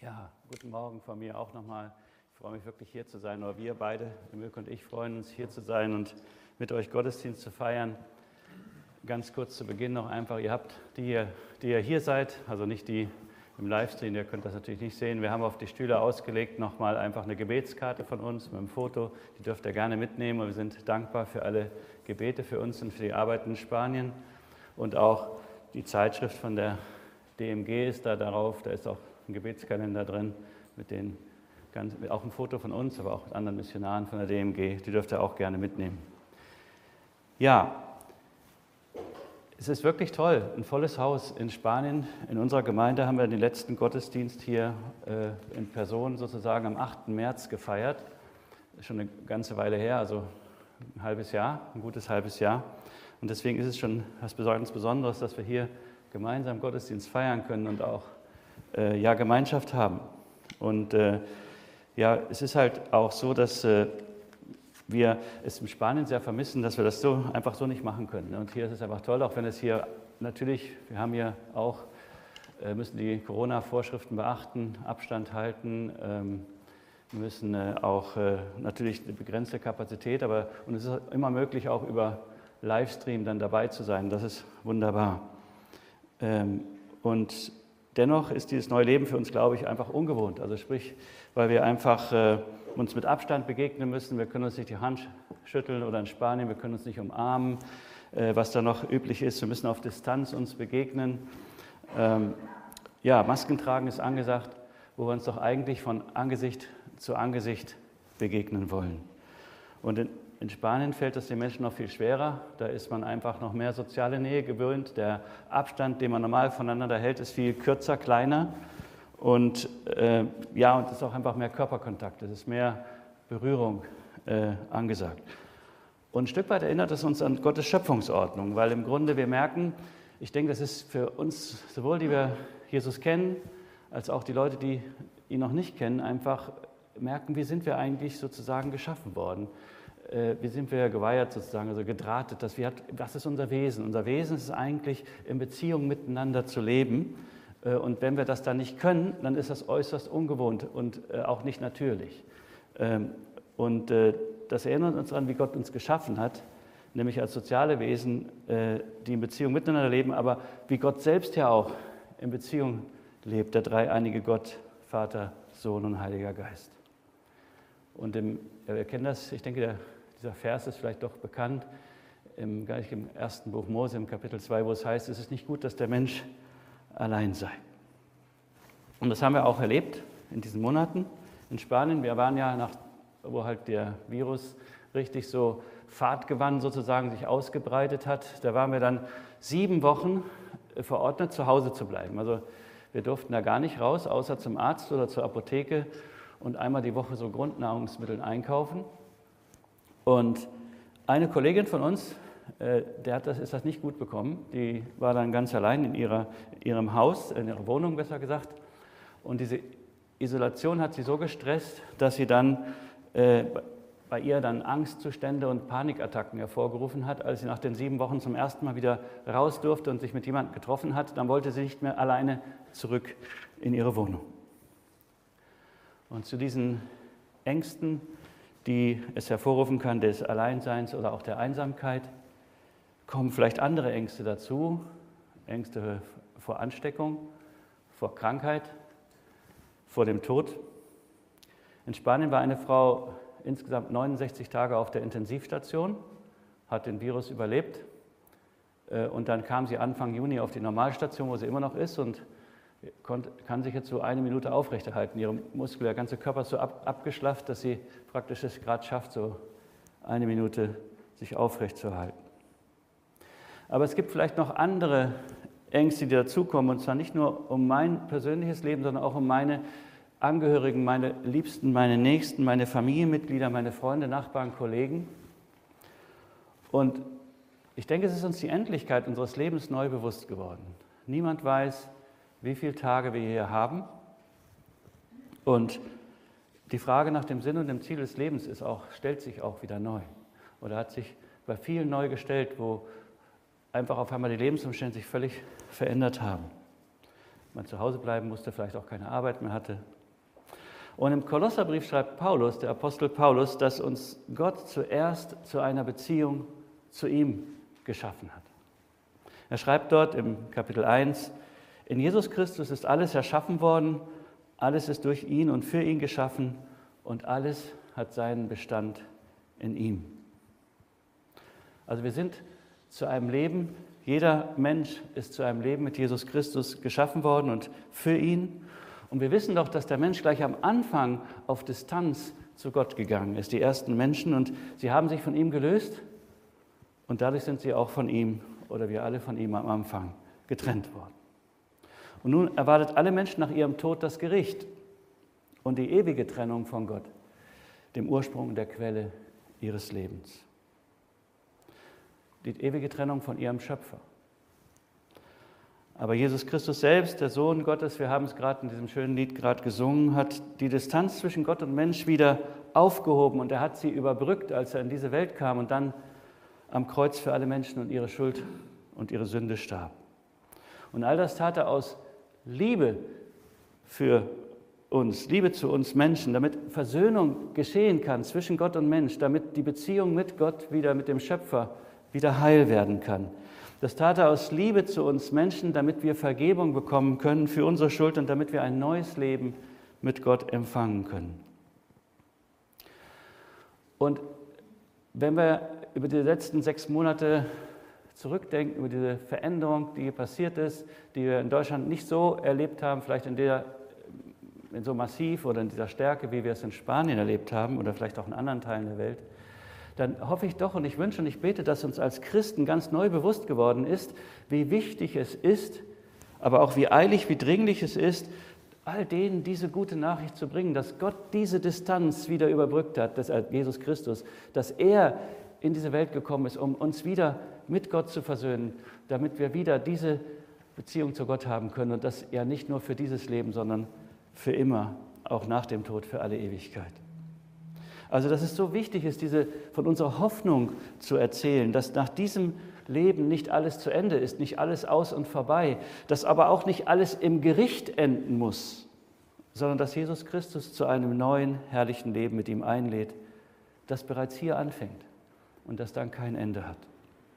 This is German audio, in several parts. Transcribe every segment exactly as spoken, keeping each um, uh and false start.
Ja, guten Morgen von mir auch nochmal. Ich freue mich wirklich hier zu sein, oder wir beide, Mirko und ich, freuen uns hier zu sein und mit euch Gottesdienst zu feiern. Ganz kurz zu Beginn noch einfach, ihr habt, die ihr, die ihr hier seid, also nicht die im Livestream, ihr könnt das natürlich nicht sehen, wir haben auf die Stühle ausgelegt nochmal einfach eine Gebetskarte von uns mit einem Foto, die dürft ihr gerne mitnehmen und wir sind dankbar für alle Gebete für uns und für die Arbeit in Spanien und auch die Zeitschrift von der D M G ist da darauf, da ist auch ein Gebetskalender drin, mit den ganz, auch ein Foto von uns, aber auch mit anderen Missionaren von der D M G, die dürft ihr auch gerne mitnehmen. Ja, es ist wirklich toll, ein volles Haus in Spanien. In unserer Gemeinde haben wir den letzten Gottesdienst hier äh, in Person sozusagen am achten März gefeiert. Schon eine ganze Weile her, also ein halbes Jahr, ein gutes halbes Jahr. Und deswegen ist es schon was ganz Besonderes, dass wir hier gemeinsam Gottesdienst feiern können und auch äh, ja, Gemeinschaft haben. Und äh, ja, es ist halt auch so, dass äh, wir es in Spanien sehr vermissen, dass wir das so einfach so nicht machen können. Und hier ist es einfach toll, auch wenn es hier natürlich, wir haben hier auch, äh, müssen die Corona-Vorschriften beachten, Abstand halten, ähm, müssen äh, auch äh, natürlich eine begrenzte Kapazität, aber und es ist immer möglich, auch über Livestream dann dabei zu sein. Das ist wunderbar. Ähm, und dennoch ist dieses neue Leben für uns, glaube ich, einfach ungewohnt. Also sprich, weil wir einfach äh, uns mit Abstand begegnen müssen. Wir können uns nicht die Hand schütteln oder in Spanien, wir können uns nicht umarmen, äh, was da noch üblich ist. Wir müssen auf Distanz uns begegnen. Ähm, ja, Masken tragen ist angesagt, wo wir uns doch eigentlich von Angesicht zu Angesicht begegnen wollen. Und in, in Spanien fällt das den Menschen noch viel schwerer. Da ist man einfach noch mehr soziale Nähe gewöhnt. Der Abstand, den man normal voneinander hält, ist viel kürzer, kleiner. Und äh, ja, und es ist auch einfach mehr Körperkontakt, es ist mehr Berührung äh, angesagt. Und ein Stück weit erinnert es uns an Gottes Schöpfungsordnung, weil im Grunde wir merken, ich denke, das ist für uns, sowohl die wir Jesus kennen, als auch die Leute, die ihn noch nicht kennen, einfach merken, wie sind wir eigentlich sozusagen geschaffen worden. Äh, wie sind wir geweiht sozusagen, also gedrahtet, dass wir, was ist unser Wesen? Unser Wesen ist eigentlich, in Beziehung miteinander zu leben. Und wenn wir das dann nicht können, dann ist das äußerst ungewohnt und auch nicht natürlich. Und das erinnert uns daran, wie Gott uns geschaffen hat, nämlich als soziale Wesen, die in Beziehung miteinander leben, aber wie Gott selbst ja auch in Beziehung lebt, der dreieinige Gott, Vater, Sohn und Heiliger Geist. Und im, ja, wir kennen das, ich denke, der, dieser Vers ist vielleicht doch bekannt, im, gleich im ersten Buch Mose, im Kapitel zwei, wo es heißt, es ist nicht gut, dass der Mensch allein sei. Und das haben wir auch erlebt in diesen Monaten in Spanien. Wir waren ja, nach, wo halt der Virus richtig so Fahrt gewann, sozusagen sich ausgebreitet hat, da waren wir dann sieben Wochen verordnet, zu Hause zu bleiben. Also wir durften da gar nicht raus, außer zum Arzt oder zur Apotheke und einmal die Woche so Grundnahrungsmittel einkaufen. Und eine Kollegin von uns, der hat das, ist das nicht gut bekommen. Die war dann ganz allein in ihrer, ihrem Haus, in ihrer Wohnung besser gesagt. Und diese Isolation hat sie so gestresst, dass sie dann äh, bei ihr dann Angstzustände und Panikattacken hervorgerufen hat. Als sie nach den sieben Wochen zum ersten Mal wieder raus durfte und sich mit jemandem getroffen hat, dann wollte sie nicht mehr alleine zurück in ihre Wohnung. Und zu diesen Ängsten, die es hervorrufen kann, des Alleinseins oder auch der Einsamkeit, kommen vielleicht andere Ängste dazu, Ängste vor Ansteckung, vor Krankheit, vor dem Tod. In Spanien war eine Frau insgesamt neunundsechzig Tage auf der Intensivstation, hat den Virus überlebt und dann kam sie Anfang Juni auf die Normalstation, wo sie immer noch ist und kann sich jetzt so eine Minute aufrechterhalten. Ihre Muskel, der ganze Körper ist so ab, abgeschlafft, dass sie praktisch es gerade schafft, so eine Minute sich aufrechtzuerhalten. Aber es gibt vielleicht noch andere Ängste, die dazukommen, und zwar nicht nur um mein persönliches Leben, sondern auch um meine Angehörigen, meine Liebsten, meine Nächsten, meine Familienmitglieder, meine Freunde, Nachbarn, Kollegen. Und ich denke, es ist uns die Endlichkeit unseres Lebens neu bewusst geworden. Niemand weiß, wie viele Tage wir hier haben. Und die Frage nach dem Sinn und dem Ziel des Lebens ist auch, stellt sich auch wieder neu. Oder hat sich bei vielen neu gestellt, wo einfach auf einmal die Lebensumstände sich völlig verändert haben. man zu Hause bleiben musste, vielleicht auch keine Arbeit mehr hatte. Und im Kolosserbrief schreibt Paulus, der Apostel Paulus, dass uns Gott zuerst zu einer Beziehung zu ihm geschaffen hat. Er schreibt dort im Kapitel eins, in Jesus Christus ist alles erschaffen worden, alles ist durch ihn und für ihn geschaffen und alles hat seinen Bestand in ihm. Also wir sind zu einem Leben, jeder Mensch ist zu einem Leben mit Jesus Christus geschaffen worden und für ihn. Und wir wissen doch, dass der Mensch gleich am Anfang auf Distanz zu Gott gegangen ist, die ersten Menschen, und sie haben sich von ihm gelöst und dadurch sind sie auch von ihm oder wir alle von ihm am Anfang getrennt worden. Und nun erwartet alle Menschen nach ihrem Tod das Gericht und die ewige Trennung von Gott, dem Ursprung der Quelle ihres Lebens. Die ewige Trennung von ihrem Schöpfer. Aber Jesus Christus selbst, der Sohn Gottes, wir haben es gerade in diesem schönen Lied gerade gesungen, hat die Distanz zwischen Gott und Mensch wieder aufgehoben und er hat sie überbrückt, als er in diese Welt kam und dann am Kreuz für alle Menschen und ihre Schuld und ihre Sünde starb. Und all das tat er aus Liebe für uns, Liebe zu uns Menschen, damit Versöhnung geschehen kann zwischen Gott und Mensch, damit die Beziehung mit Gott wieder, mit dem Schöpfer, wieder heil werden kann. Das tat er aus Liebe zu uns Menschen, damit wir Vergebung bekommen können für unsere Schuld und damit wir ein neues Leben mit Gott empfangen können. Und wenn wir über die letzten sechs Monate zurückdenken, über diese Veränderung, die hier passiert ist, die wir in Deutschland nicht so erlebt haben, vielleicht in, der, in so massiv oder in dieser Stärke, wie wir es in Spanien erlebt haben oder vielleicht auch in anderen Teilen der Welt, dann hoffe ich doch und ich wünsche und ich bete, dass uns als Christen ganz neu bewusst geworden ist, wie wichtig es ist, aber auch wie eilig, wie dringlich es ist, all denen diese gute Nachricht zu bringen, dass Gott diese Distanz wieder überbrückt hat, dass er, Jesus Christus, dass er in diese Welt gekommen ist, um uns wieder mit Gott zu versöhnen, damit wir wieder diese Beziehung zu Gott haben können und das ja nicht nur für dieses Leben, sondern für immer, auch nach dem Tod, für alle Ewigkeit. Also dass es so wichtig ist, diese, von unserer Hoffnung zu erzählen, dass nach diesem Leben nicht alles zu Ende ist, nicht alles aus und vorbei, dass aber auch nicht alles im Gericht enden muss, sondern dass Jesus Christus zu einem neuen, herrlichen Leben mit ihm einlädt, das bereits hier anfängt und das dann kein Ende hat.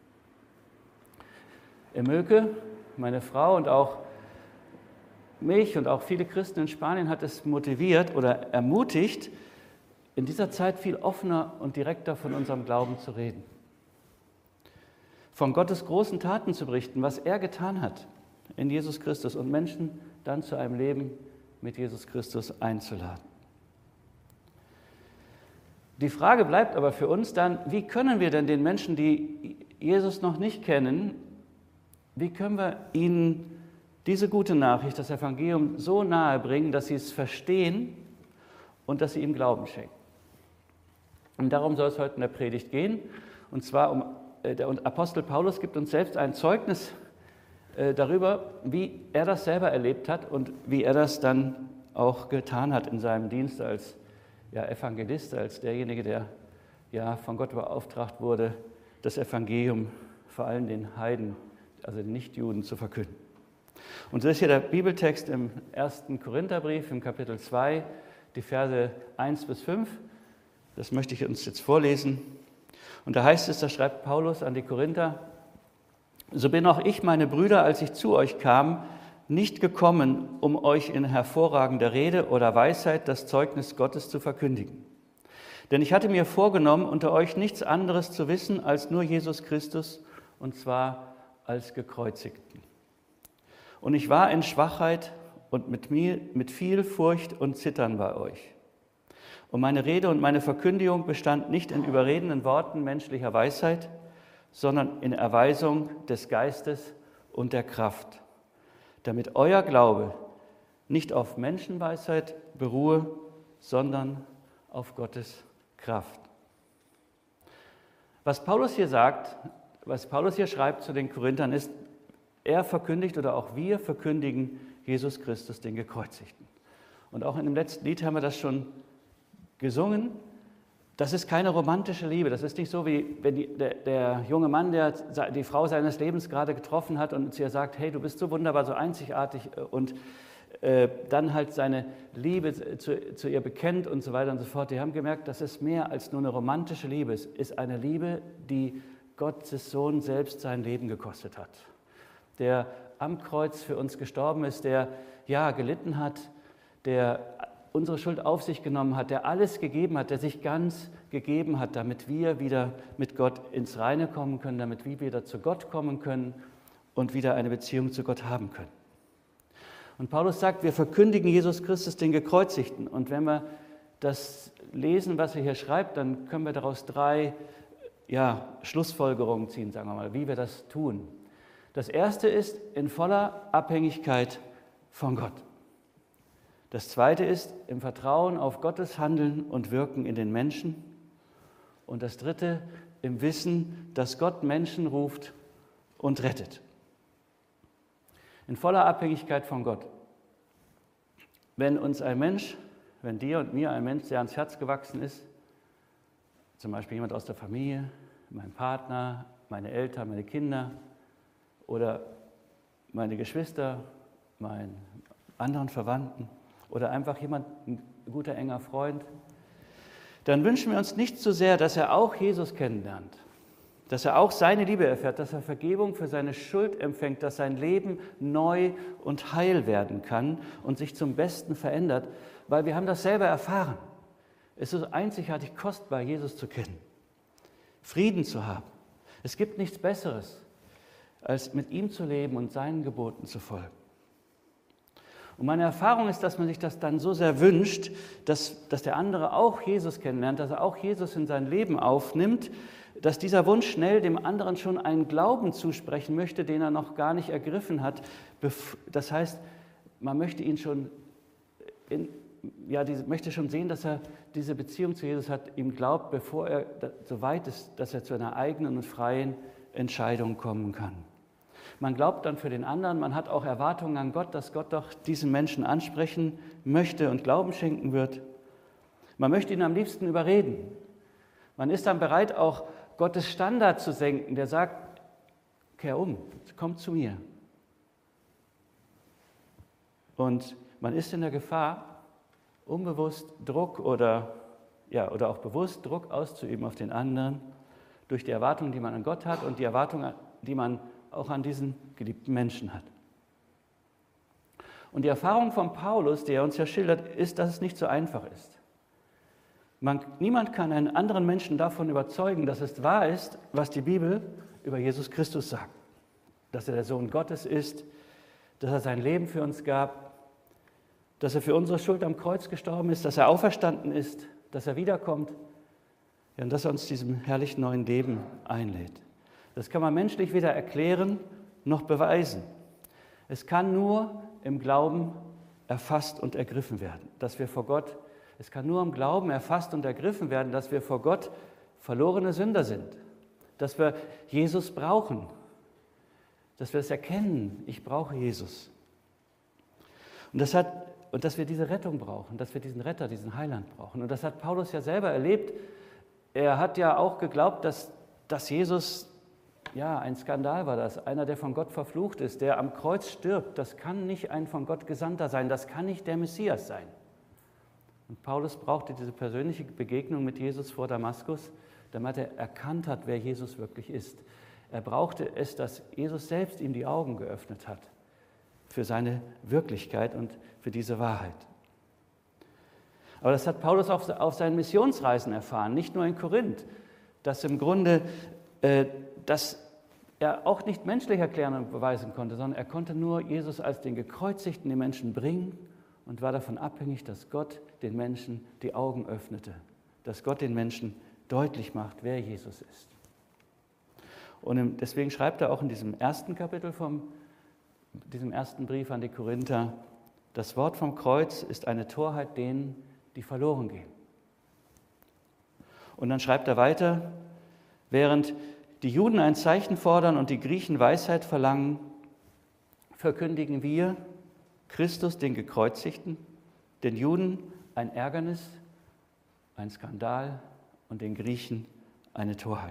Emöke, meine Frau und auch mich und auch viele Christen in Spanien hat es motiviert oder ermutigt, in dieser Zeit viel offener und direkter von unserem Glauben zu reden. Von Gottes großen Taten zu berichten, was er getan hat in Jesus Christus und Menschen dann zu einem Leben mit Jesus Christus einzuladen. Die Frage bleibt aber für uns dann, wie können wir denn den Menschen, die Jesus noch nicht kennen, wie können wir ihnen diese gute Nachricht, das Evangelium, so nahe bringen, dass sie es verstehen und dass sie ihm Glauben schenken? Und darum soll es heute in der Predigt gehen. Und zwar, um, der Apostel Paulus gibt uns selbst ein Zeugnis darüber, wie er das selber erlebt hat und wie er das dann auch getan hat in seinem Dienst als ja, Evangelist, als derjenige, der ja, von Gott beauftragt wurde, das Evangelium vor allem den Heiden, also den Nichtjuden, zu verkünden. Und so ist hier der Bibeltext im ersten Korintherbrief, im Kapitel zwei, die Verse eins bis fünf. Das möchte ich uns jetzt vorlesen. Und da heißt es, da schreibt Paulus an die Korinther: So bin auch ich, meine Brüder, als ich zu euch kam, nicht gekommen, um euch in hervorragender Rede oder Weisheit das Zeugnis Gottes zu verkündigen. Denn ich hatte mir vorgenommen, unter euch nichts anderes zu wissen als nur Jesus Christus, und zwar als Gekreuzigten. Und ich war in Schwachheit und mit, mir, mit viel Furcht und Zittern bei euch. Und meine Rede und meine Verkündigung bestand nicht in überredenden Worten menschlicher Weisheit, sondern in Erweisung des Geistes und der Kraft, damit euer Glaube nicht auf Menschenweisheit beruhe, sondern auf Gottes Kraft. Was Paulus hier sagt, was Paulus hier schreibt zu den Korinthern ist, er verkündigt oder auch wir verkündigen Jesus Christus, den Gekreuzigten. Und auch in dem letzten Lied haben wir das schon gesungen. Das ist keine romantische Liebe. Das ist nicht so, wie wenn die, der, der junge Mann, der die Frau seines Lebens gerade getroffen hat und zu ihr sagt, hey, du bist so wunderbar, so einzigartig und äh, dann halt seine Liebe zu, zu ihr bekennt und so weiter und so fort. Die haben gemerkt, das ist mehr als nur eine romantische Liebe. Es ist eine Liebe, die Gottes Sohn selbst sein Leben gekostet hat. Der am Kreuz für uns gestorben ist, der ja gelitten hat, der unsere Schuld auf sich genommen hat, der alles gegeben hat, der sich ganz gegeben hat, damit wir wieder mit Gott ins Reine kommen können, damit wir wieder zu Gott kommen können und wieder eine Beziehung zu Gott haben können. Und Paulus sagt, wir verkündigen Jesus Christus, den Gekreuzigten. Und wenn wir das lesen, was er hier schreibt, dann können wir daraus drei ja, Schlussfolgerungen ziehen, sagen wir mal, wie wir das tun. Das erste ist in voller Abhängigkeit von Gott. Das zweite ist im Vertrauen auf Gottes Handeln und Wirken in den Menschen. Und das dritte im Wissen, dass Gott Menschen ruft und rettet. In voller Abhängigkeit von Gott. Wenn uns ein Mensch, wenn dir und mir ein Mensch sehr ans Herz gewachsen ist, zum Beispiel jemand aus der Familie, mein Partner, meine Eltern, meine Kinder oder meine Geschwister, meine anderen Verwandten, oder einfach jemand, ein guter, enger Freund, dann wünschen wir uns nicht so sehr, dass er auch Jesus kennenlernt, dass er auch seine Liebe erfährt, dass er Vergebung für seine Schuld empfängt, dass sein Leben neu und heil werden kann und sich zum Besten verändert, weil wir haben das selber erfahren. Es ist einzigartig kostbar, Jesus zu kennen, Frieden zu haben. Es gibt nichts Besseres, als mit ihm zu leben und seinen Geboten zu folgen. Und meine Erfahrung ist, dass man sich das dann so sehr wünscht, dass, dass der andere auch Jesus kennenlernt, dass er auch Jesus in sein Leben aufnimmt, dass dieser Wunsch schnell dem anderen schon einen Glauben zusprechen möchte, den er noch gar nicht ergriffen hat. Das heißt, man möchte ihn schon, in, ja, diese, möchte schon sehen, dass er diese Beziehung zu Jesus hat, ihm glaubt, bevor er so weit ist, dass er zu einer eigenen und freien Entscheidung kommen kann. Man glaubt dann für den anderen, man hat auch Erwartungen an Gott, dass Gott doch diesen Menschen ansprechen möchte und Glauben schenken wird. Man möchte ihn am liebsten überreden. Man ist dann bereit, auch Gottes Standard zu senken, der sagt, kehr um, komm zu mir. Und man ist in der Gefahr, unbewusst Druck oder, ja, oder auch bewusst Druck auszuüben auf den anderen durch die Erwartungen, die man an Gott hat und die Erwartungen, die man auch an diesen geliebten Menschen hat. Und die Erfahrung von Paulus, die er uns ja schildert, ist, dass es nicht so einfach ist. Man, niemand kann einen anderen Menschen davon überzeugen, dass es wahr ist, was die Bibel über Jesus Christus sagt. Dass er der Sohn Gottes ist, dass er sein Leben für uns gab, dass er für unsere Schuld am Kreuz gestorben ist, dass er auferstanden ist, dass er wiederkommt, ja, und dass er uns diesem herrlichen neuen Leben einlädt. Das kann man menschlich weder erklären noch beweisen. Es kann nur im Glauben erfasst und ergriffen werden, dass wir vor Gott, es kann nur im Glauben erfasst und ergriffen werden, dass wir vor Gott verlorene Sünder sind, dass wir Jesus brauchen, dass wir es erkennen, ich brauche Jesus. Und, das hat, und dass wir diese Rettung brauchen, dass wir diesen Retter, diesen Heiland brauchen. Und das hat Paulus ja selber erlebt. Er hat ja auch geglaubt, dass, dass Jesus, ja, ein Skandal war das, einer, der von Gott verflucht ist, der am Kreuz stirbt. Das kann nicht ein von Gott Gesandter sein, das kann nicht der Messias sein. Und Paulus brauchte diese persönliche Begegnung mit Jesus vor Damaskus, damit er erkannt hat, wer Jesus wirklich ist. Er brauchte es, dass Jesus selbst ihm die Augen geöffnet hat für seine Wirklichkeit und für diese Wahrheit. Aber das hat Paulus auf, auf seinen Missionsreisen erfahren, nicht nur in Korinth, dass im Grunde äh, dass er auch nicht menschlich erklären und beweisen konnte, sondern er konnte nur Jesus als den Gekreuzigten den Menschen bringen und war davon abhängig, dass Gott den Menschen die Augen öffnete, dass Gott den Menschen deutlich macht, wer Jesus ist. Und deswegen schreibt er auch in diesem ersten Kapitel vom diesem ersten Brief an die Korinther, das Wort vom Kreuz ist eine Torheit denen, die verloren gehen. Und dann schreibt er weiter, während die Juden ein Zeichen fordern und die Griechen Weisheit verlangen, verkündigen wir Christus, den Gekreuzigten, den Juden ein Ärgernis, ein Skandal und den Griechen eine Torheit.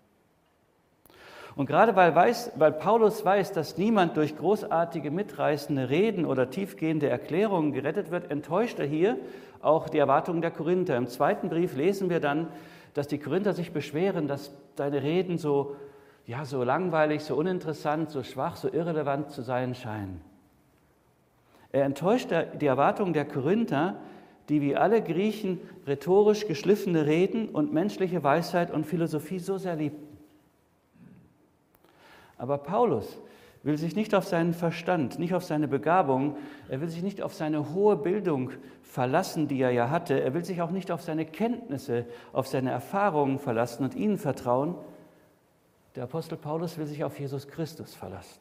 Und gerade weil, weiß, weil Paulus weiß, dass niemand durch großartige, mitreißende Reden oder tiefgehende Erklärungen gerettet wird, enttäuscht er hier auch die Erwartungen der Korinther. Im zweiten Brief lesen wir dann, dass die Korinther sich beschweren, dass seine Reden so, ja, so langweilig, so uninteressant, so schwach, so irrelevant zu sein scheinen. Er enttäuscht die Erwartungen der Korinther, die wie alle Griechen rhetorisch geschliffene Reden und menschliche Weisheit und Philosophie so sehr liebten. Aber Paulus will sich nicht auf seinen Verstand, nicht auf seine Begabung, er will sich nicht auf seine hohe Bildung verlassen, die er ja hatte, er will sich auch nicht auf seine Kenntnisse, auf seine Erfahrungen verlassen und ihnen vertrauen. Der Apostel Paulus will sich auf Jesus Christus verlassen.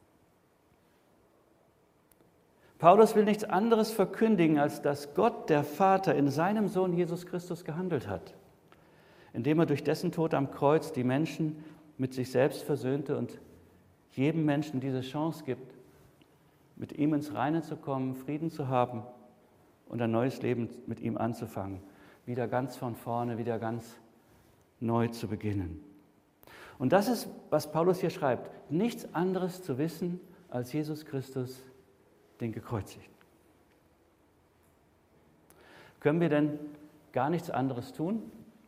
Paulus will nichts anderes verkündigen, als dass Gott, der Vater, in seinem Sohn Jesus Christus gehandelt hat, indem er durch dessen Tod am Kreuz die Menschen mit sich selbst versöhnte und jedem Menschen diese Chance gibt, mit ihm ins Reine zu kommen, Frieden zu haben und ein neues Leben mit ihm anzufangen, wieder ganz von vorne, wieder ganz neu zu beginnen. Und das ist, was Paulus hier schreibt, nichts anderes zu wissen als Jesus Christus, den Gekreuzigten. Können wir denn gar nichts anderes tun?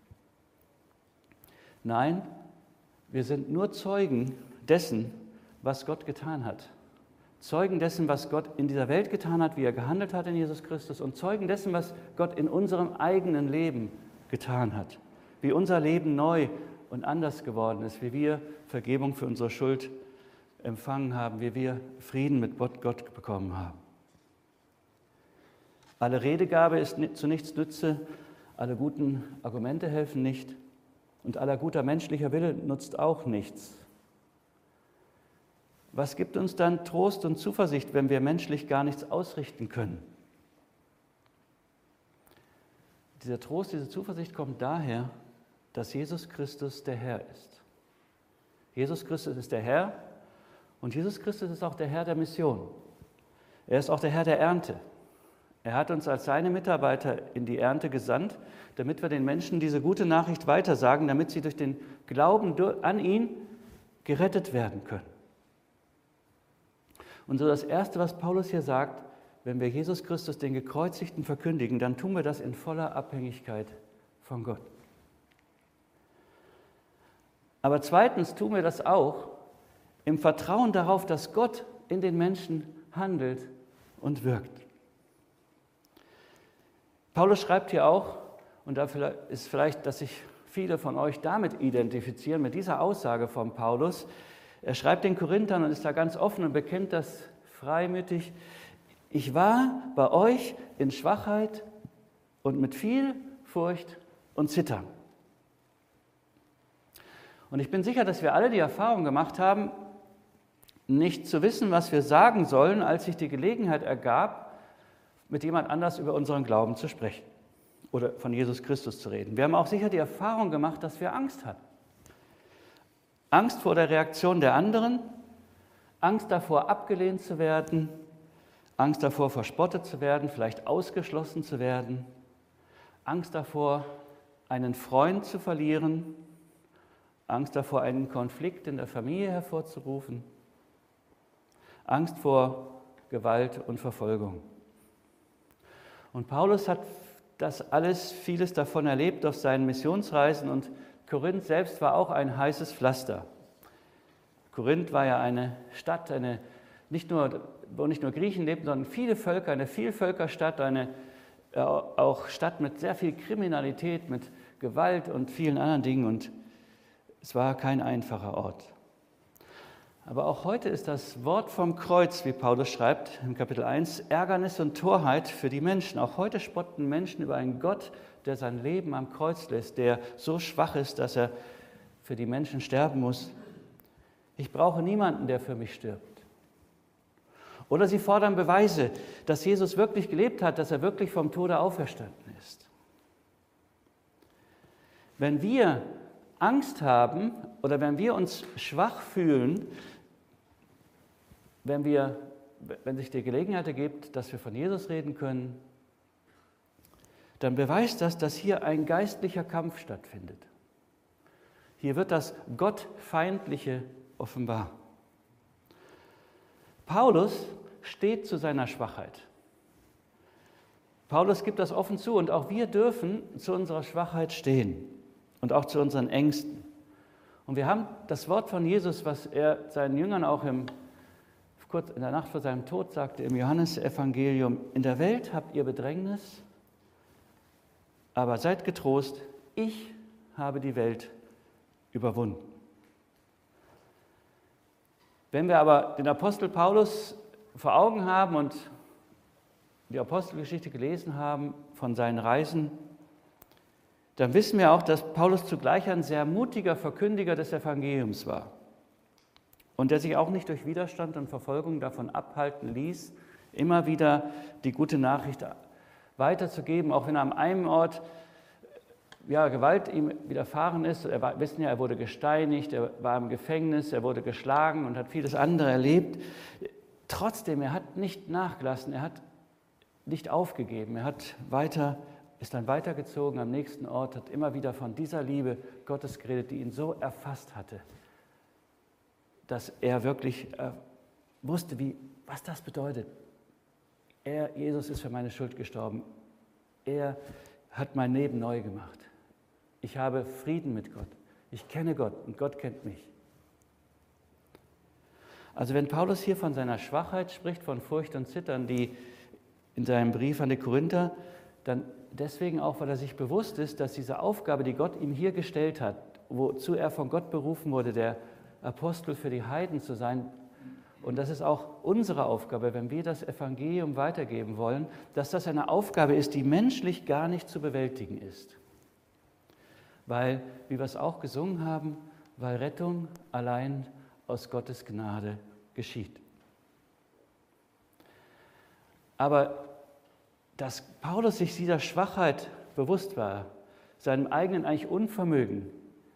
Nein, wir sind nur Zeugen dessen, was Gott getan hat. Zeugen dessen, was Gott in dieser Welt getan hat, wie er gehandelt hat in Jesus Christus und Zeugen dessen, was Gott in unserem eigenen Leben getan hat. Wie unser Leben neu und anders geworden ist, wie wir Vergebung für unsere Schuld empfangen haben, wie wir Frieden mit Gott bekommen haben. Alle Redegabe ist zu nichts Nütze, alle guten Argumente helfen nicht und aller guter menschlicher Wille nutzt auch nichts. Was gibt uns dann Trost und Zuversicht, wenn wir menschlich gar nichts ausrichten können? Dieser Trost, diese Zuversicht kommt daher, dass Jesus Christus der Herr ist. Jesus Christus ist der Herr und Jesus Christus ist auch der Herr der Mission. Er ist auch der Herr der Ernte. Er hat uns als seine Mitarbeiter in die Ernte gesandt, damit wir den Menschen diese gute Nachricht weitersagen, damit sie durch den Glauben an ihn gerettet werden können. Und so das Erste, was Paulus hier sagt, wenn wir Jesus Christus, den Gekreuzigten, verkündigen, dann tun wir das in voller Abhängigkeit von Gott. Aber zweitens tun wir das auch im Vertrauen darauf, dass Gott in den Menschen handelt und wirkt. Paulus schreibt hier auch, und da ist vielleicht, dass sich viele von euch damit identifizieren, mit dieser Aussage von Paulus. Er schreibt den Korinthern und ist da ganz offen und bekennt das freimütig. Ich war bei euch in Schwachheit und mit viel Furcht und Zittern. Und ich bin sicher, dass wir alle die Erfahrung gemacht haben, nicht zu wissen, was wir sagen sollen, als sich die Gelegenheit ergab, mit jemand anders über unseren Glauben zu sprechen oder von Jesus Christus zu reden. Wir haben auch sicher die Erfahrung gemacht, dass wir Angst hatten. Angst vor der Reaktion der anderen, Angst davor, abgelehnt zu werden, Angst davor, verspottet zu werden, vielleicht ausgeschlossen zu werden, Angst davor, einen Freund zu verlieren, Angst davor, einen Konflikt in der Familie hervorzurufen, Angst vor Gewalt und Verfolgung. Und Paulus hat das alles, vieles davon erlebt auf seinen Missionsreisen und Korinth selbst war auch ein heißes Pflaster. Korinth war ja eine Stadt, eine, nicht nur, wo nicht nur Griechen lebten, sondern viele Völker, eine Vielvölkerstadt, eine äh, auch Stadt mit sehr viel Kriminalität, mit Gewalt und vielen anderen Dingen. Und es war kein einfacher Ort. Aber auch heute ist das Wort vom Kreuz, wie Paulus schreibt im Kapitel eins, Ärgernis und Torheit für die Menschen. Auch heute spotten Menschen über einen Gott, der sein Leben am Kreuz lässt, der so schwach ist, dass er für die Menschen sterben muss. Ich brauche niemanden, der für mich stirbt. Oder sie fordern Beweise, dass Jesus wirklich gelebt hat, dass er wirklich vom Tode auferstanden ist. Wenn wir Angst haben oder wenn wir uns schwach fühlen, wenn, wir, wenn sich die Gelegenheit ergibt, dass wir von Jesus reden können, dann beweist das, dass hier ein geistlicher Kampf stattfindet. Hier wird das Gottfeindliche offenbar. Paulus steht zu seiner Schwachheit. Paulus gibt das offen zu und auch wir dürfen zu unserer Schwachheit stehen und auch zu unseren Ängsten. Und wir haben das Wort von Jesus, was er seinen Jüngern auch im, kurz in der Nacht vor seinem Tod sagte, im Johannesevangelium: In der Welt habt ihr Bedrängnis, aber seid getrost, ich habe die Welt überwunden. Wenn wir aber den Apostel Paulus vor Augen haben und die Apostelgeschichte gelesen haben von seinen Reisen, dann wissen wir auch, dass Paulus zugleich ein sehr mutiger Verkündiger des Evangeliums war und der sich auch nicht durch Widerstand und Verfolgung davon abhalten ließ, immer wieder die gute Nachricht weiterzugeben, auch wenn er an einem Ort ja, Gewalt ihm widerfahren ist. Wir wissen ja, er wurde gesteinigt, er war im Gefängnis, er wurde geschlagen und hat vieles andere erlebt. Trotzdem, er hat nicht nachgelassen, er hat nicht aufgegeben, er hat weiter, ist dann weitergezogen am nächsten Ort, hat immer wieder von dieser Liebe Gottes geredet, die ihn so erfasst hatte, dass er wirklich äh, wusste, wie, was das bedeutet. Er, Jesus, ist für meine Schuld gestorben. Er hat mein Leben neu gemacht. Ich habe Frieden mit Gott. Ich kenne Gott und Gott kennt mich. Also wenn Paulus hier von seiner Schwachheit spricht, von Furcht und Zittern, die in seinem Brief an die Korinther, dann deswegen auch, weil er sich bewusst ist, dass diese Aufgabe, die Gott ihm hier gestellt hat, wozu er von Gott berufen wurde, der Apostel für die Heiden zu sein, und das ist auch unsere Aufgabe, wenn wir das Evangelium weitergeben wollen, dass das eine Aufgabe ist, die menschlich gar nicht zu bewältigen ist. Weil, wie wir es auch gesungen haben, weil Rettung allein aus Gottes Gnade geschieht. Aber dass Paulus sich dieser Schwachheit bewusst war, seinem eigenen eigentlich Unvermögen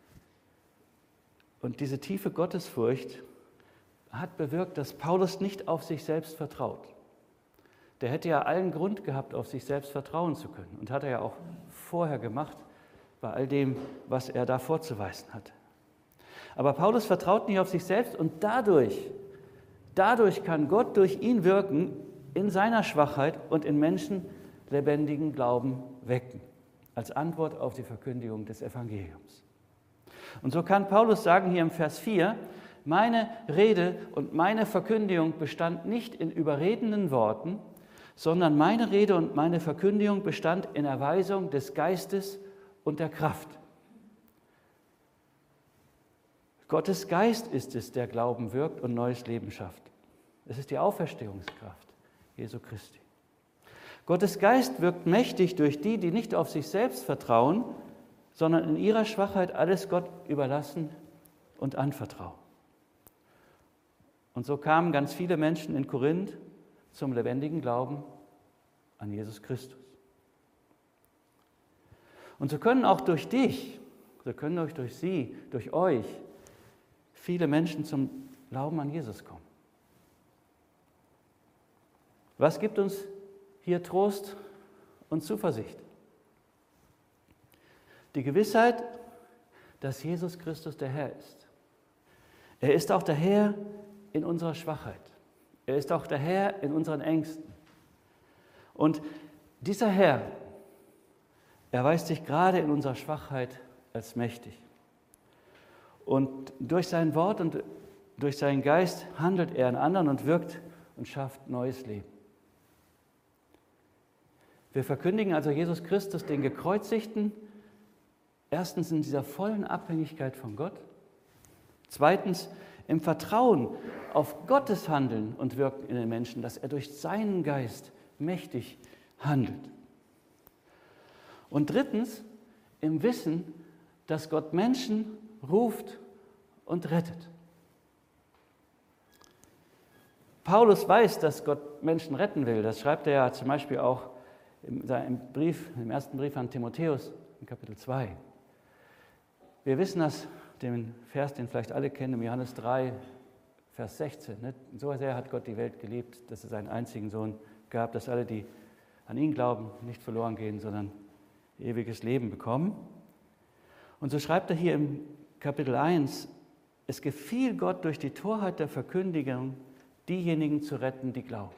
und diese tiefe Gottesfurcht hat bewirkt, dass Paulus nicht auf sich selbst vertraut. Der hätte ja allen Grund gehabt, auf sich selbst vertrauen zu können und hat er ja auch vorher gemacht, bei all dem, was er da vorzuweisen hatte. Aber Paulus vertraut nicht auf sich selbst und dadurch, dadurch kann Gott durch ihn wirken, in seiner Schwachheit und in Menschen lebendigen Glauben wecken, als Antwort auf die Verkündigung des Evangeliums. Und so kann Paulus sagen hier im Vers vier, meine Rede und meine Verkündigung bestand nicht in überredenden Worten, sondern meine Rede und meine Verkündigung bestand in Erweisung des Geistes und der Kraft. Gottes Geist ist es, der Glauben wirkt und neues Leben schafft. Es ist die Auferstehungskraft Jesu Christi. Gottes Geist wirkt mächtig durch die, die nicht auf sich selbst vertrauen, sondern in ihrer Schwachheit alles Gott überlassen und anvertrauen. Und so kamen ganz viele Menschen in Korinth zum lebendigen Glauben an Jesus Christus. Und so können auch durch dich, so können auch durch sie, durch euch, viele Menschen zum Glauben an Jesus kommen. Was gibt uns hier Trost und Zuversicht? Die Gewissheit, dass Jesus Christus der Herr ist. Er ist auch der Herr in unserer Schwachheit. Er ist auch der Herr in unseren Ängsten. Und dieser Herr erweist sich gerade in unserer Schwachheit als mächtig. Und durch sein Wort und durch seinen Geist handelt er an anderen und wirkt und schafft neues Leben. Wir verkündigen also Jesus Christus, den Gekreuzigten, erstens in dieser vollen Abhängigkeit von Gott, zweitens im Vertrauen auf Gottes Handeln und Wirken in den Menschen, dass er durch seinen Geist mächtig handelt. Und drittens im Wissen, dass Gott Menschen ruft und rettet. Paulus weiß, dass Gott Menschen retten will. Das schreibt er ja zum Beispiel auch im Brief, im ersten Brief an Timotheus, in Kapitel zwei. Wir wissen das, den Vers, den vielleicht alle kennen, im Johannes drei, Vers sechzehn. Ne? So sehr hat Gott die Welt geliebt, dass er seinen einzigen Sohn gab, dass alle, die an ihn glauben, nicht verloren gehen, sondern ewiges Leben bekommen. Und so schreibt er hier im Kapitel eins, es gefiel Gott durch die Torheit der Verkündigung, diejenigen zu retten, die glauben.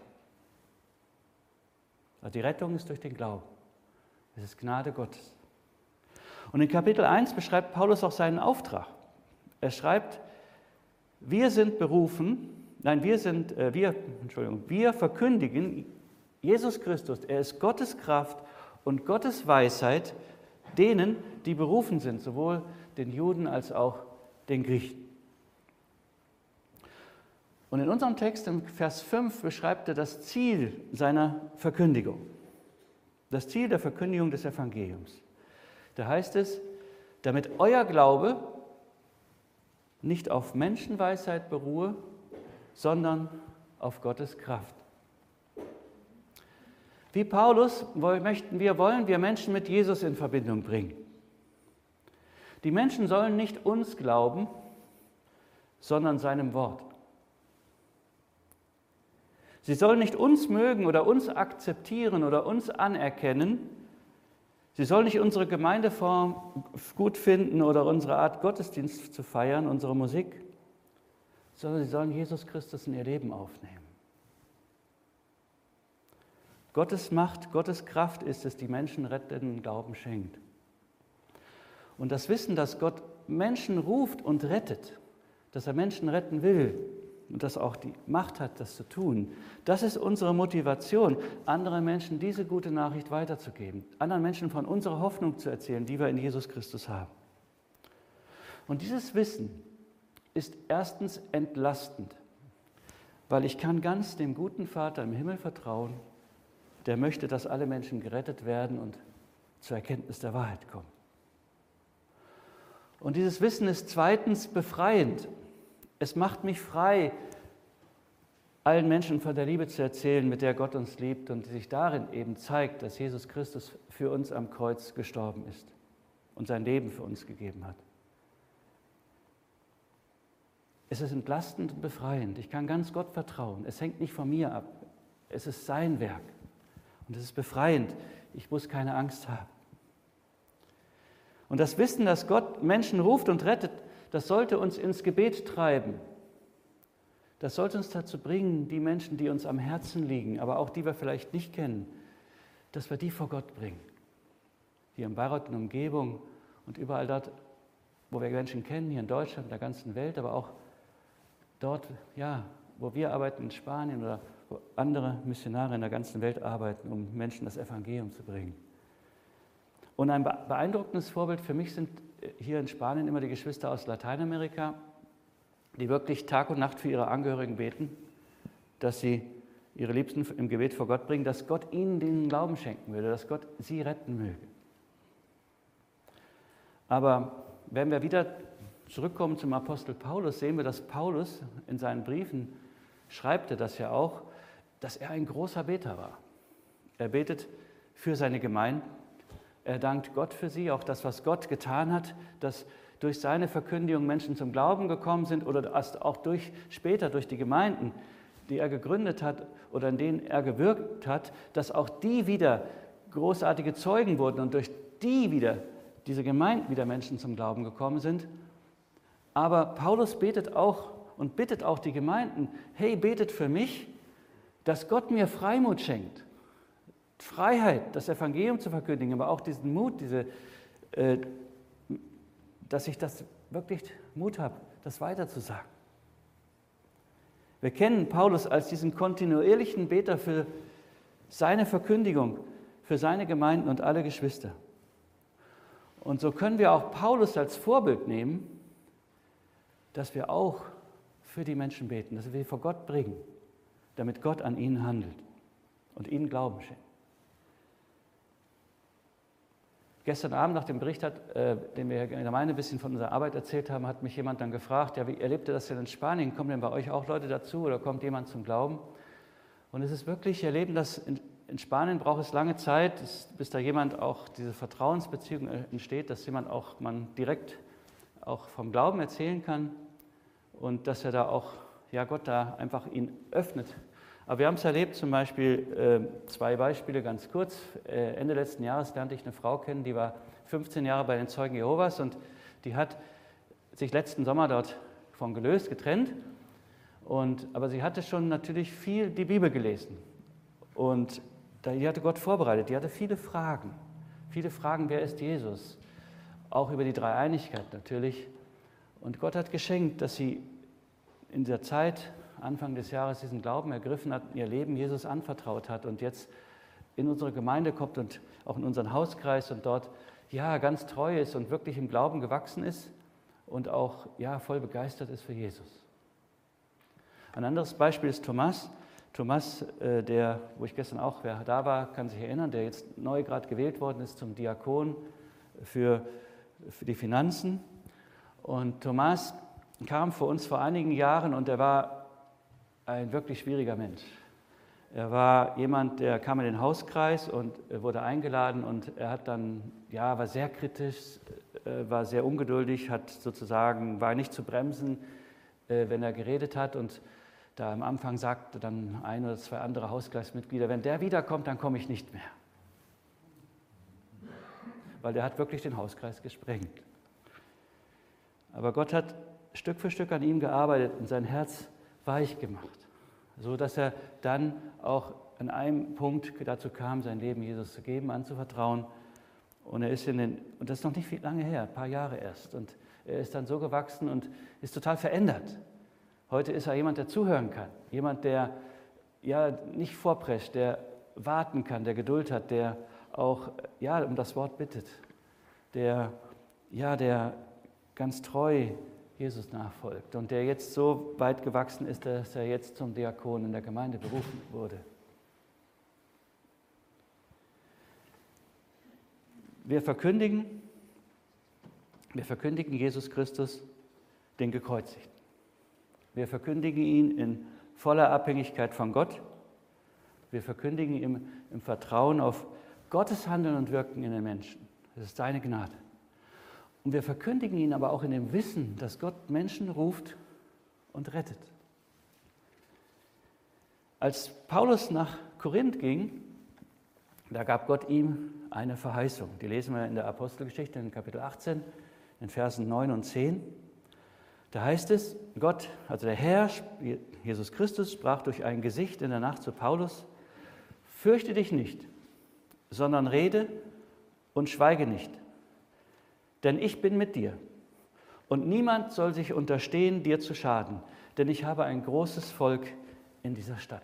Also die Rettung ist durch den Glauben. Es ist Gnade Gottes. Und in Kapitel eins beschreibt Paulus auch seinen Auftrag. Er schreibt, wir sind berufen, nein, wir sind, äh, wir, Entschuldigung, wir verkündigen Jesus Christus, er ist Gottes Kraft und Gottes Weisheit denen, die berufen sind, sowohl den Juden als auch den Griechen. Und in unserem Text im Vers fünf beschreibt er das Ziel seiner Verkündigung. Das Ziel der Verkündigung des Evangeliums. Da heißt es, damit euer Glaube nicht auf Menschenweisheit beruhe, sondern auf Gottes Kraft. Wie Paulus möchten wir, wollen wir Menschen mit Jesus in Verbindung bringen. Die Menschen sollen nicht uns glauben, sondern seinem Wort. Sie sollen nicht uns mögen oder uns akzeptieren oder uns anerkennen. Sie sollen nicht unsere Gemeindeform gut finden oder unsere Art, Gottesdienst zu feiern, unsere Musik, sondern sie sollen Jesus Christus in ihr Leben aufnehmen. Gottes Macht, Gottes Kraft ist es, die Menschen rettenden Glauben schenkt. Und das Wissen, dass Gott Menschen ruft und rettet, dass er Menschen retten will, und das auch die Macht hat, das zu tun, das ist unsere Motivation, anderen Menschen diese gute Nachricht weiterzugeben, anderen Menschen von unserer Hoffnung zu erzählen, die wir in Jesus Christus haben. Und dieses Wissen ist erstens entlastend, weil ich kann ganz dem guten Vater im Himmel vertrauen, der möchte, dass alle Menschen gerettet werden und zur Erkenntnis der Wahrheit kommen. Und dieses Wissen ist zweitens befreiend. Es macht mich frei, allen Menschen von der Liebe zu erzählen, mit der Gott uns liebt und die sich darin eben zeigt, dass Jesus Christus für uns am Kreuz gestorben ist und sein Leben für uns gegeben hat. Es ist entlastend und befreiend. Ich kann ganz Gott vertrauen. Es hängt nicht von mir ab. Es ist sein Werk. Und es ist befreiend. Ich muss keine Angst haben. Und das Wissen, dass Gott Menschen ruft und rettet, das sollte uns ins Gebet treiben. Das sollte uns dazu bringen, die Menschen, die uns am Herzen liegen, aber auch die wir vielleicht nicht kennen, dass wir die vor Gott bringen. Hier in Bayreuth und Umgebung und überall dort, wo wir Menschen kennen, hier in Deutschland, in der ganzen Welt, aber auch dort, ja, wo wir arbeiten in Spanien oder wo andere Missionare in der ganzen Welt arbeiten, um Menschen das Evangelium zu bringen. Und ein beeindruckendes Vorbild für mich sind hier in Spanien immer die Geschwister aus Lateinamerika, die wirklich Tag und Nacht für ihre Angehörigen beten, dass sie ihre Liebsten im Gebet vor Gott bringen, dass Gott ihnen den Glauben schenken würde, dass Gott sie retten möge. Aber wenn wir wieder zurückkommen zum Apostel Paulus, sehen wir, dass Paulus in seinen Briefen schreibt er das ja auch, dass er ein großer Beter war. Er betet für seine Gemeinden. Er dankt Gott für sie, auch das, was Gott getan hat, dass durch seine Verkündigung Menschen zum Glauben gekommen sind oder auch durch, später durch die Gemeinden, die er gegründet hat oder in denen er gewirkt hat, dass auch die wieder großartige Zeugen wurden und durch die wieder, diese Gemeinden wieder Menschen zum Glauben gekommen sind. Aber Paulus betet auch und bittet auch die Gemeinden, hey, betet für mich, dass Gott mir Freimut schenkt. Freiheit, das Evangelium zu verkündigen, aber auch diesen Mut, diese, äh, dass ich das wirklich Mut habe, das weiterzusagen. Wir kennen Paulus als diesen kontinuierlichen Beter für seine Verkündigung, für seine Gemeinden und alle Geschwister. Und so können wir auch Paulus als Vorbild nehmen, dass wir auch für die Menschen beten, dass wir sie vor Gott bringen, damit Gott an ihnen handelt und ihnen Glauben schenkt. Gestern Abend nach dem Bericht, hat, äh, den wir in der Gemeinde ein bisschen von unserer Arbeit erzählt haben, hat mich jemand dann gefragt, ja, wie erlebt ihr das denn in Spanien? Kommen denn bei euch auch Leute dazu oder kommt jemand zum Glauben? Und es ist wirklich, wir erleben das, in, in Spanien braucht es lange Zeit, bis da jemand auch diese Vertrauensbeziehung entsteht, dass jemand auch man direkt auch vom Glauben erzählen kann und dass er da auch, ja, Gott da einfach ihn öffnet, Aber wir haben es erlebt, zum Beispiel, äh, zwei Beispiele ganz kurz. Äh, Ende letzten Jahres lernte ich eine Frau kennen, die war fünfzehn Jahre bei den Zeugen Jehovas und die hat sich letzten Sommer dort von gelöst, getrennt. Und, aber sie hatte schon natürlich viel die Bibel gelesen. Und die hatte Gott vorbereitet, die hatte viele Fragen. Viele Fragen, wer ist Jesus? Auch über die Dreieinigkeit natürlich. Und Gott hat geschenkt, dass sie in der Zeit, Anfang des Jahres, diesen Glauben ergriffen hat, ihr Leben Jesus anvertraut hat und jetzt in unsere Gemeinde kommt und auch in unseren Hauskreis und dort ja ganz treu ist und wirklich im Glauben gewachsen ist und auch ja voll begeistert ist für Jesus. Ein anderes Beispiel ist Thomas. Thomas, äh, der, wo ich gestern auch wer da war, kann sich erinnern, der jetzt neu gerade gewählt worden ist zum Diakon für, für die Finanzen. Und Thomas kam vor uns vor einigen Jahren und er war ein wirklich schwieriger Mensch. Er war jemand, der kam in den Hauskreis und wurde eingeladen und er hat dann, ja, war sehr kritisch, war sehr ungeduldig, hat sozusagen, war nicht zu bremsen, wenn er geredet hat und da am Anfang sagte dann ein oder zwei andere Hauskreismitglieder, wenn der wiederkommt, dann komme ich nicht mehr. Weil der hat wirklich den Hauskreis gesprengt. Aber Gott hat Stück für Stück an ihm gearbeitet und sein Herz weich gemacht, so dass er dann auch an einem Punkt dazu kam, sein Leben Jesus zu geben, anzuvertrauen. Und er ist in den, und das ist noch nicht viel lange her, ein paar Jahre erst. Und er ist dann so gewachsen und ist total verändert. Heute ist er jemand, der zuhören kann, jemand, der ja nicht vorprescht, der warten kann, der Geduld hat, der auch ja um das Wort bittet, der ja der ganz treu Jesus nachfolgt und der jetzt so weit gewachsen ist, dass er jetzt zum Diakon in der Gemeinde berufen wurde. Wir verkündigen, wir verkündigen Jesus Christus, den Gekreuzigten. Wir verkündigen ihn in voller Abhängigkeit von Gott. Wir verkündigen ihn im Vertrauen auf Gottes Handeln und Wirken in den Menschen. Das ist seine Gnade. Und wir verkündigen ihn aber auch in dem Wissen, dass Gott Menschen ruft und rettet. Als Paulus nach Korinth ging, da gab Gott ihm eine Verheißung. Die lesen wir in der Apostelgeschichte in Kapitel achtzehn, in Versen neun und zehn. Da heißt es, Gott, also der Herr, Jesus Christus, sprach durch ein Gesicht in der Nacht zu Paulus, fürchte dich nicht, sondern rede und schweige nicht. Denn ich bin mit dir und niemand soll sich unterstehen, dir zu schaden, denn ich habe ein großes Volk in dieser Stadt.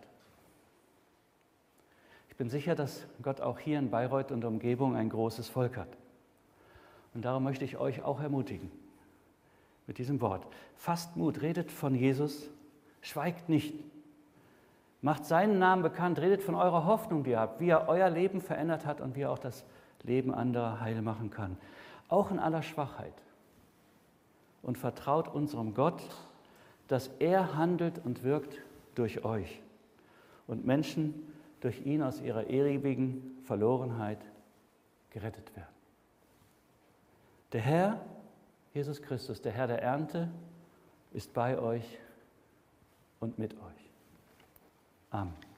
Ich bin sicher, dass Gott auch hier in Bayreuth und Umgebung ein großes Volk hat. Und darum möchte ich euch auch ermutigen mit diesem Wort. Fasst Mut, redet von Jesus, schweigt nicht. Macht seinen Namen bekannt, redet von eurer Hoffnung, die ihr habt, wie er euer Leben verändert hat und wie er auch das Leben anderer heil machen kann. Auch in aller Schwachheit. Und vertraut unserem Gott, dass er handelt und wirkt durch euch und Menschen durch ihn aus ihrer ewigen Verlorenheit gerettet werden. Der Herr, Jesus Christus, der Herr der Ernte, ist bei euch und mit euch. Amen.